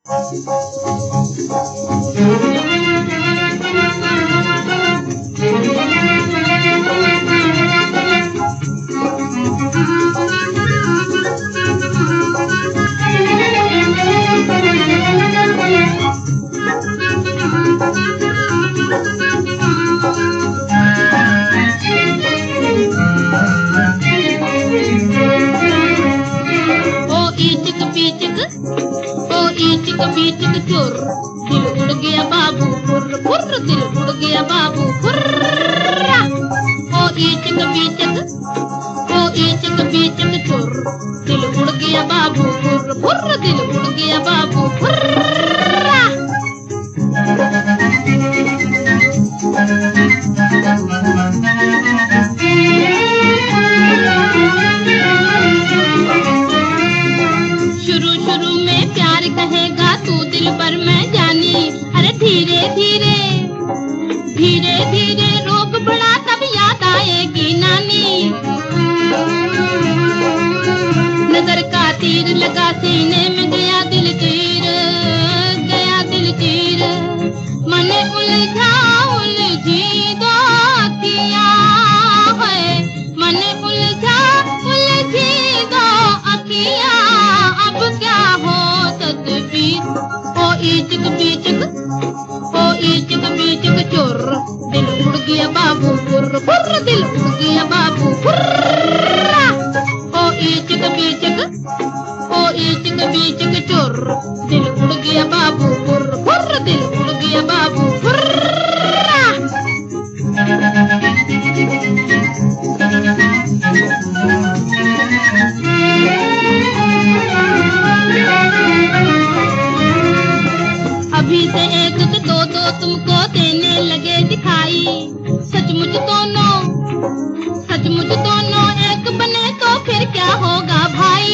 ईचक बीचक चुर, दिल उड़ गया बाबू फुर्र फुर्र, दिल उड़ गया बाबू फुर्रा। ओ ईचक बीचक चुर, दिल उड़ गया बाबू फुर्र फुर्र, दिल उड़ गया बाबू फुर्रा। शुरू शुरू में प्यार कहेगा तू दिल पर मैं जानी, अरे धीरे धीरे धीरे धीरे रोग बढ़ा तब याद आएगी नानी। नजर का तीर लगा सीने में गया दिल चीर, गया दिल चीर। मन उलझा उलझी दो अखियां है, मन उलझा उलझी दो अखियां, अब क्या हो तदबीर। ओ ईचक बीचक चुर, दिल उड़ गया बाबू फुर्र फुर्र, दिल उड़ गया बाबू फुर्रा। ओ ईचक बीचक चुर, दिल उड़ गया बाबू फुर्र फुर्र, दिल उड़ गया बाबू फुर्रा। अभी से एक के दो दो तुमको देने लगे दिखाई, सचमुच दोनों एक बने तो फिर क्या होगा भाई।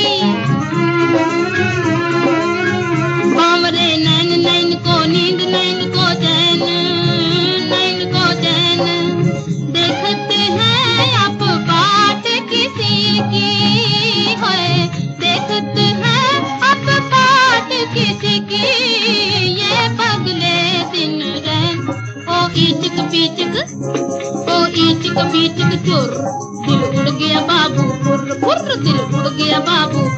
बावरे नैन नैन को नींद, नैन को चैन, नैन को चैन। देखते हैं अब बात किसी की है, देखते हैं अब बात किसी की, ये पगले दिन रैन। ओ ईचक बीचक चुर, दिल उड़ गया बाबू फुर्र फुर्र, दिल उड़ गया बाबू